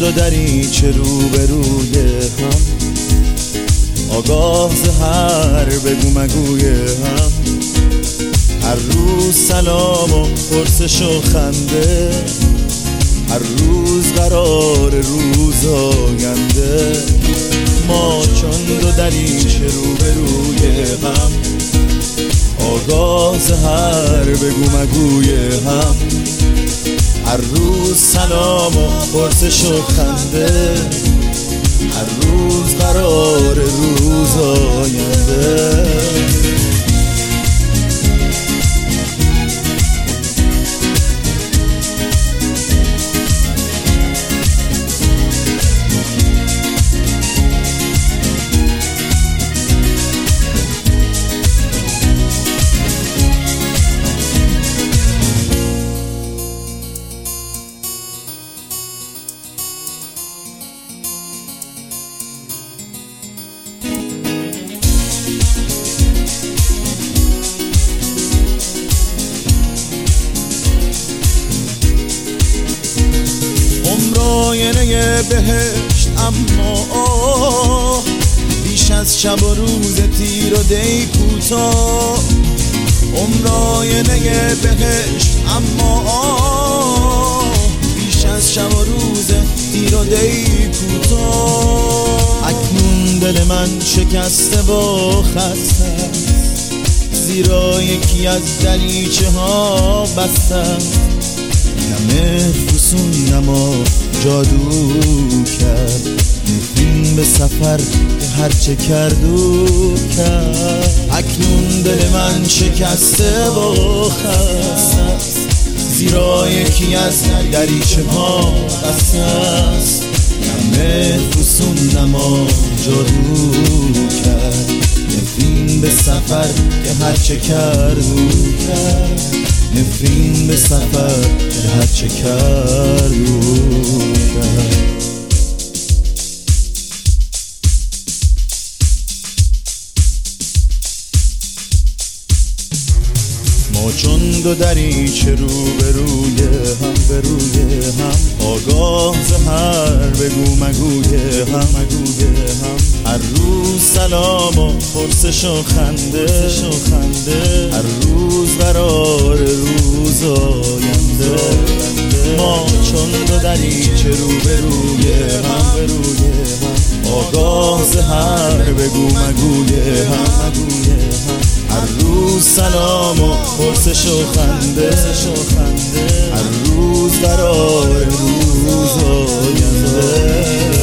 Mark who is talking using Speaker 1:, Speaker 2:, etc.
Speaker 1: دو دریچه روبروی هم، آگاه ز هر بگو مگوی هم. هر روز سلام و پرسش و خنده، هر روز قرار روز آینده. ما چون دو دریچه روبروی هم، آگاه ز هر بگو مگوی هم. هر روز سلام و پرسش و خنده، هر روز قرار روز آینده. آینه بهشت اما بیش از شب و روز تیر و دی کوتاه. عمر آینه بهشت اما بیش از شب و روز تیر و دی کوتاه. اکنون دل من شکسته و خسته است، زیرا یکی از دریچه ها بسته است. نه فسون نما جادو کرد، نفرین به سفر که هرچه کرد و کرد. اکنون دل من شکسته و خسته است، زیرا یکی از دریچه ها بسته است. نه فسون نما جادو کرد، نفرین به سفر که هرچه کرد و کرد. نفرین به سفر که هرچه کرد و کرد. ما چون دو دریچه روبروی هم، بروی هم، آگاه ز هر بگو مگوی هم. هر روز سلام و پرسش و خنده، هر روز قرار روز آینده. ما چون دو دریچه روبروی هم، آگاه ز هر بگو مگوی هم. هر روز سلام و پرسش و خنده، هر روز قرار روز آینده.